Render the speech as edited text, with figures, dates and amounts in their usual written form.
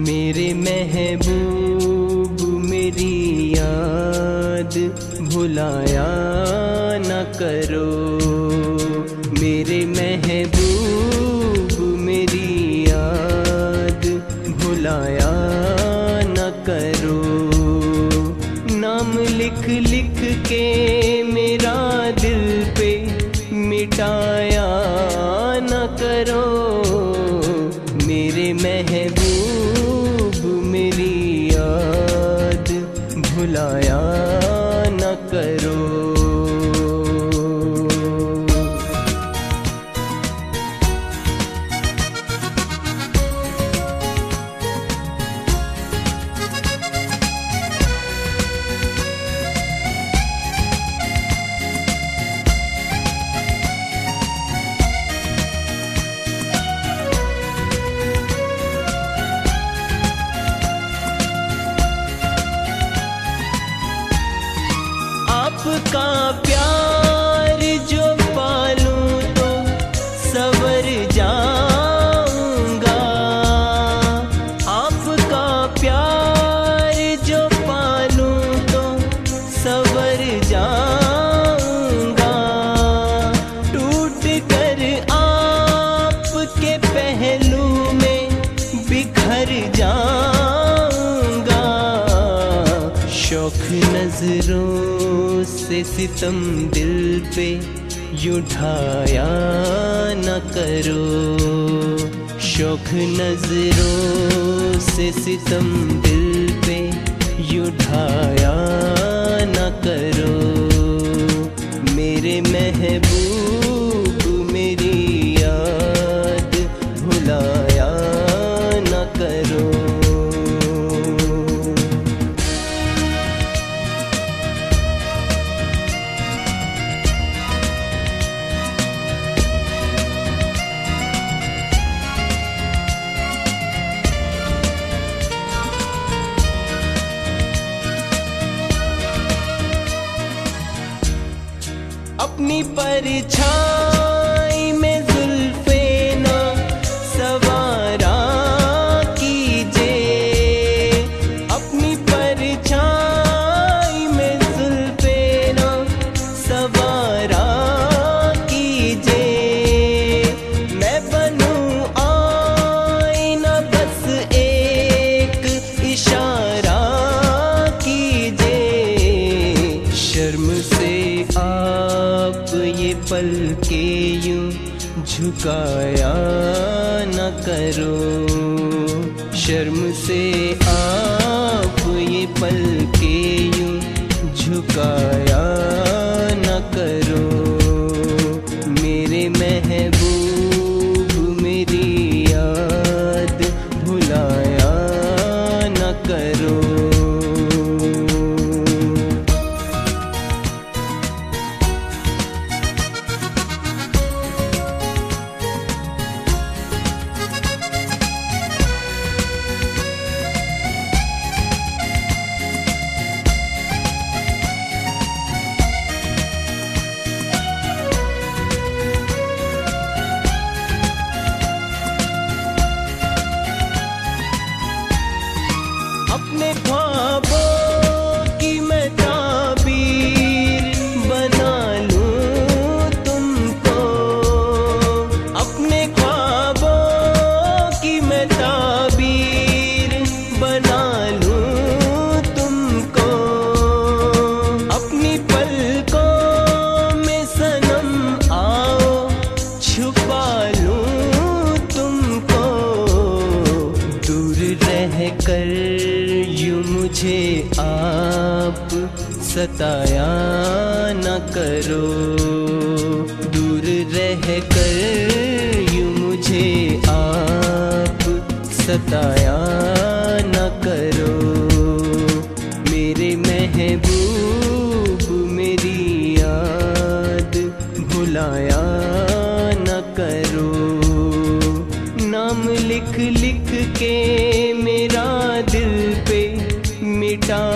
मेरे महबूब मेरी याद भुलाया न करो। मेरे महबूब मेरी याद भुलाया न करो। नाम लिख लिख के मेरा दिल पे मिटाया न करो। मेरे महबूब मेरी याद भुलाया न करो। आपका प्यार जो पालूं तो सवर जाऊंगा। आपका प्यार जो पालूं तो सवर जाऊंगा। टूट कर आपके पहलू में बिखर जाऊंगा। शौक नजरों से सितम दिल पे यूं ढाया न करो। शौक नजरों से सितम दिल पे यूं ढाया न करो। मेरे महबूब मेरी याद भुलाया न करो। अपनी परछाई में जुल्फे ना सवारा कीजिए। अपनी परछाई में जुल्फे ना सवारा कीजिए। मैं बनूं आईना बस एक इशारा कीजिए। शर्म से आप ये पल के यूं झुकाया न करो। शर्म से आप ये पल के यूं झुकाया न करो। मेरे महबूब मेरी याद भुलाया न करो। अपने ख्वाबों की मैं ताबीर बना लूं तुमको। अपने ख्वाबों की मैं ताबीर बना लूं तुमको। अपनी पलकों में सनम आओ छुपा लूं तुमको। दूर रह कर यूं मुझे आप सताया न करो। दूर रह कर यूं मुझे आप सताया न करो। मेरे महबूब मेरी याद भुलाया न करो। नाम लिख लिख के मेरा दिल पे मिटा